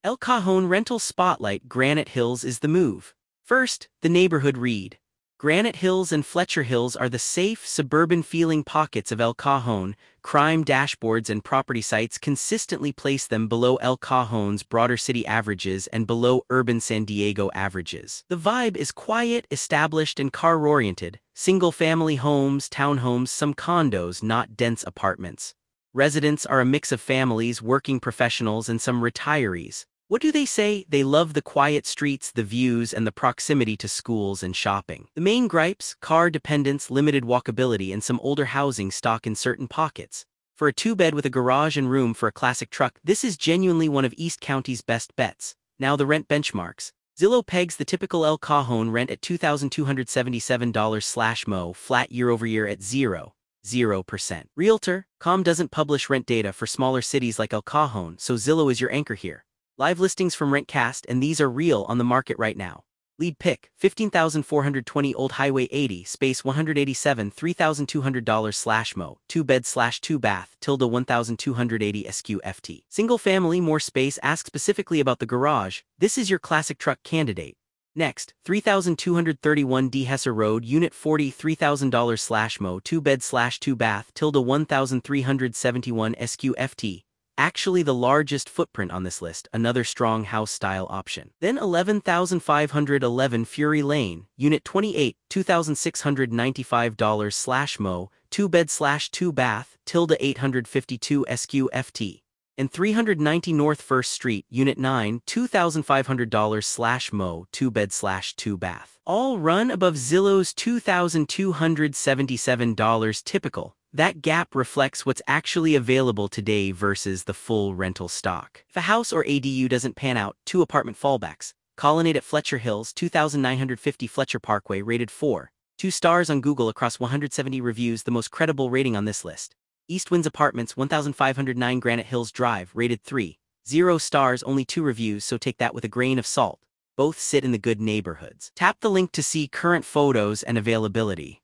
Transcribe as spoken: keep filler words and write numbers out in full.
El Cajon Rental Spotlight Granite Hills is the move. First, the neighborhood read. Granite Hills and Fletcher Hills are the safe, suburban-feeling pockets of El Cajon. Crime dashboards and property sites consistently place them below El Cajon's broader city averages and below urban San Diego averages. The vibe is quiet, established, and car-oriented. Single-family homes, townhomes, some condos, not dense apartments. Residents are a mix of families, working professionals, and some retirees. What do they say? They love the quiet streets, the views, and the proximity to schools and shopping. The main gripes: car dependence, limited walkability, and some older housing stock in certain pockets. For a two-bed with a garage and room for a classic truck, this is genuinely one of East County's best bets. Now the rent benchmarks. Zillow pegs the typical El Cajon rent at two thousand two hundred seventy-seven dollars slash mo, flat year-over-year at zero. zero percent. Realtor dot com doesn't publish rent data for smaller cities like El Cajon, so Zillow is your anchor here. Live listings from RentCast, and these are real on the market right now. Lead pick, fifteen thousand four hundred twenty Old Highway eighty, space one eighty-seven, three thousand two hundred dollars slash mo, two bed slash two bath, tilde one thousand two hundred eighty S Q F T. Single family, more space, ask specifically about the garage. This is your classic truck candidate. Next, three thousand two hundred thirty-one D Hesser Road, Unit forty, three thousand dollars slash mo, two bed slash two bath, tilde one thousand three hundred seventy-one S Q F T. Actually the largest footprint on this list, another strong house-style option. Then eleven thousand five hundred eleven Fury Lane, Unit twenty-eight, two thousand six hundred ninety-five dollars slash mo, two bed slash two bath, tilde eight hundred fifty-two S Q F T. And three ninety North First Street, Unit nine, two thousand five hundred dollars slash mo, two bed slash two bath. All run above Zillow's two thousand two hundred seventy-seven dollars typical. That gap reflects what's actually available today versus the full rental stock. If a house or A D U doesn't pan out, two apartment fallbacks. Colonnade at Fletcher Hills, two thousand nine hundred fifty Fletcher Parkway, rated four. Two stars on Google across one hundred seventy reviews, the most credible rating on this list. East Winds Apartments, one thousand five hundred nine Granite Hills Drive, rated three. Zero stars, only two reviews, so take that with a grain of salt. Both sit in the good neighborhoods. Tap the link to see current photos and availability.